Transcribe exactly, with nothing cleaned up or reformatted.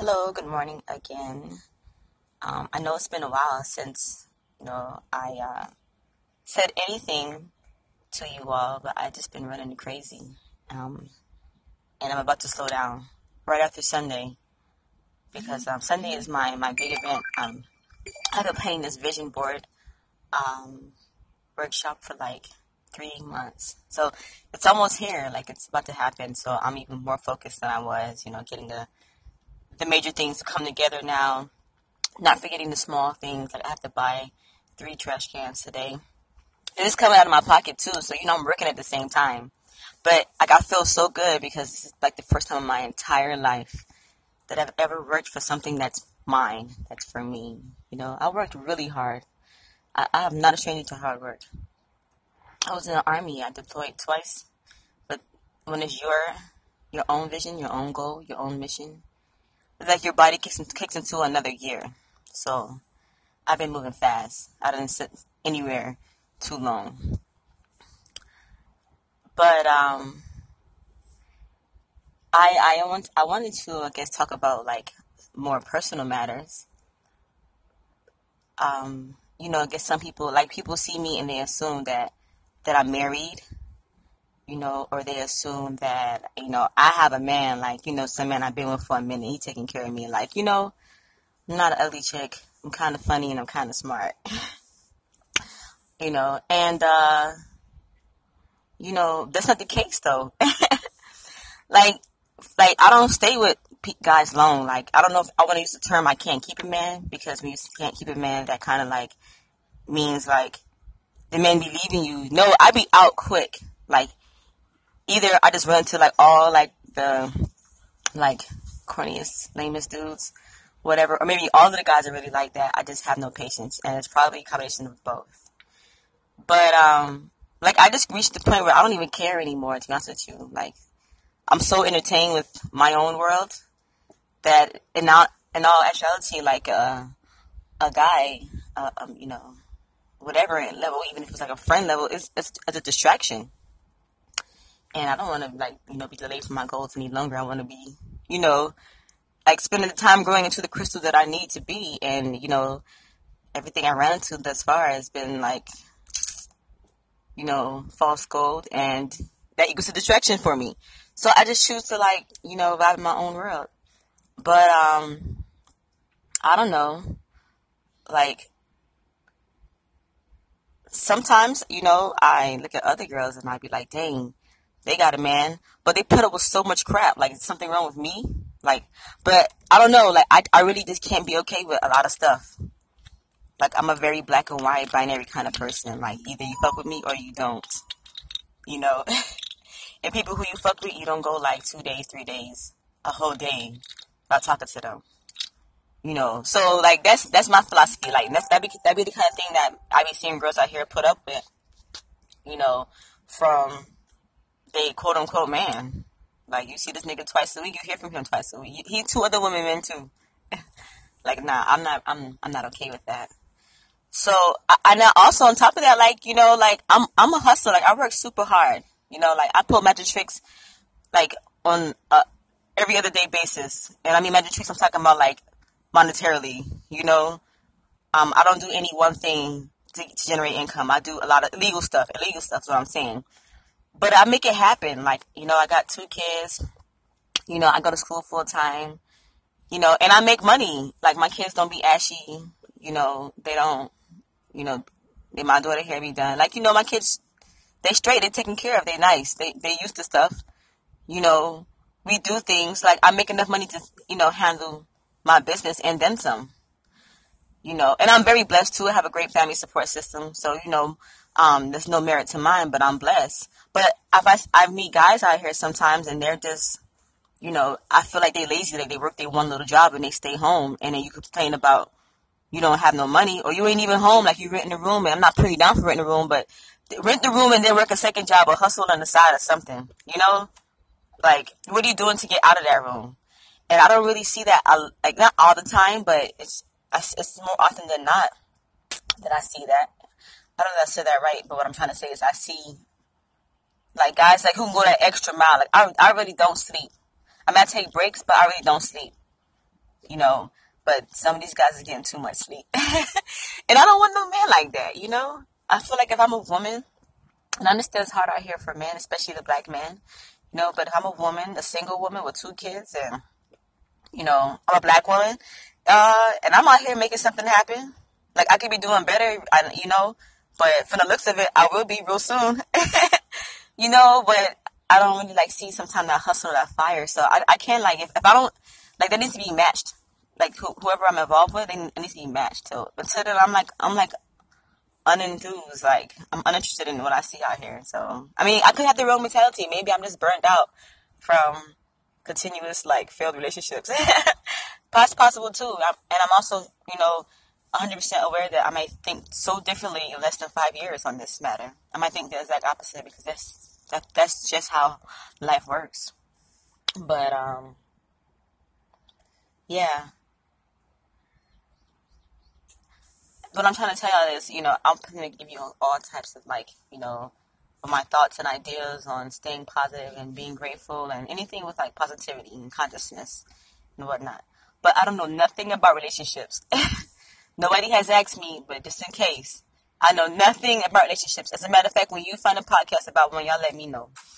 Hello, good morning again. Um, I know it's been a while since, you know, I uh, said anything to you all, but I just been running crazy. Um, and I'm about to slow down right after Sunday because um, Sunday is my, my big event. Um, I've been playing this vision board um, workshop for like three months. So it's almost here, like it's about to happen. So I'm even more focused than I was, you know, getting the, the major things to come together now. Not forgetting the small things, like I have to buy three trash cans today. And it's coming out of my pocket too, so you know I'm working at the same time. But like I feel so good because this is like the first time in my entire life that I've ever worked for something that's mine, that's for me. You know, I worked really hard. I, I'm not a stranger to hard work. I was in the army. I deployed twice. But when it's your your own vision, your own goal, your own mission, it's like your body kicks, kicks into another gear. So I've been moving fast. I didn't sit anywhere too long. But um, I I want I wanted to I guess talk about like more personal matters. Um, you know, I guess some people like people see me and they assume that that I'm married. You know, or they assume that you know I have a man. Like you know, some man I've been with for a minute. He taking care of me. Like you know, I'm not an ugly chick. I'm kind of funny and I'm kind of smart. You know, and, uh, you know, that's not the case though. like, like, I don't stay with pe- guys long. Like, I don't know if I want to use the term I can't keep a man, because when you can't keep a man, that kind of like means like the man be leaving you. No, I be out quick. Like, either I just run to like all like the, like, corniest, lamest dudes, whatever, or maybe all of the guys are really like that. I just have no patience, and it's probably a combination of both. But, um, like, I just reached the point where I don't even care anymore, to be honest with you. Like, I'm so entertained with my own world that, in all, in all actuality, like, uh, a guy, uh, um, you know, whatever level, even if it's like a friend level, it's, it's, it's a distraction. And I don't want to, like, you know, be delayed from my goals any longer. I want to be, you know, like, spending the time growing into the crystal that I need to be. And, you know, everything I ran into thus far has been, like, you know, false gold, and that equals a distraction for me. So I just choose to, like, you know, vibe in my own world. But, um, I don't know. Like, sometimes, you know, I look at other girls and I be like, dang, they got a man, but they put up with so much crap. Like, is something wrong with me? Like, but I don't know. Like, I, I really just can't be okay with a lot of stuff. Like, I'm a very black and white binary kind of person. Like, either you fuck with me or you don't. You know? And people who you fuck with, you don't go like two days, three days, a whole day without talking to them. You know? So, like, that's that's my philosophy. Like, that's, that be, that be the kind of thing that I be seeing girls out here put up with, you know, from they quote-unquote man. Like, you see this nigga twice a week, you hear from him twice a week. He two other women men, too. Like, nah, I'm not, I'm, I'm not okay with that. So, I, and now also on top of that, like, you know, like, I'm I'm a hustler. Like, I work super hard. You know, like, I pull magic tricks, like, on a every other day basis. And I mean magic tricks, I'm talking about, like, monetarily, you know. Um, I don't do any one thing to, to generate income. I do a lot of illegal stuff. Illegal stuff is what I'm saying. But I make it happen. Like, you know, I got two kids. You know, I go to school full time. You know, and I make money. Like, my kids don't be ashy. You know, they don't. You know, they my daughter hair be done. Like, you know, my kids, they straight, they taken care of, they nice, they they used to stuff. You know, we do things like I make enough money to, you know, handle my business and then some. You know, and I'm very blessed too. I have a great family support system. So, you know, um, there's no merit to mine, but I'm blessed. But if I, I meet guys out here sometimes and they're just, you know, I feel like they lazy, like they work their one little job and they stay home, and then you complain about you don't have no money, or you ain't even home, like you renting a room. And I'm not putting you down for renting a room, but rent the room and then work a second job or hustle on the side or something, you know? Like, what are you doing to get out of that room? And I don't really see that, I, like, not all the time, but it's it's more often than not that I see that. I don't know if I said that right, but what I'm trying to say is I see, like, guys, like, who can go that extra mile. Like, I, I really don't sleep. I mean, I take breaks, but I really don't sleep. you know, but some of these guys are getting too much sleep. And I don't want no man like that, you know? I feel like if I'm a woman, and I understand it's hard out here for men, especially the black man, you know, but if I'm a woman, a single woman with two kids, and, you know, I'm a black woman, uh, and I'm out here making something happen, like, I could be doing better, I, you know, but from the looks of it, I will be real soon, you know, but I don't really, like, see sometimes that hustle or that fire, so I, I can't, like, if, if I don't, like, that needs to be matched, like, wh- whoever I'm involved with, they, it needs to be matched, so until then, I'm, like, I'm, like, unenthused, like, I'm uninterested in what I see out here, so, I mean, I could have the wrong mentality, maybe I'm just burnt out from continuous, like, failed relationships, that's possible, too, I'm, and I'm also, you know, one hundred percent aware that I might think so differently in less than five years on this matter. I might think the exact opposite because that's that, that's just how life works. But, um, yeah. What I'm trying to tell y'all is, you know, I'm going to give you all types of, like, you know, my thoughts and ideas on staying positive and being grateful and anything with, like, positivity and consciousness and whatnot. But I don't know nothing about relationships. Nobody has asked me, but just in case, I know nothing about relationships. As a matter of fact, when you find a podcast about one, y'all let me know.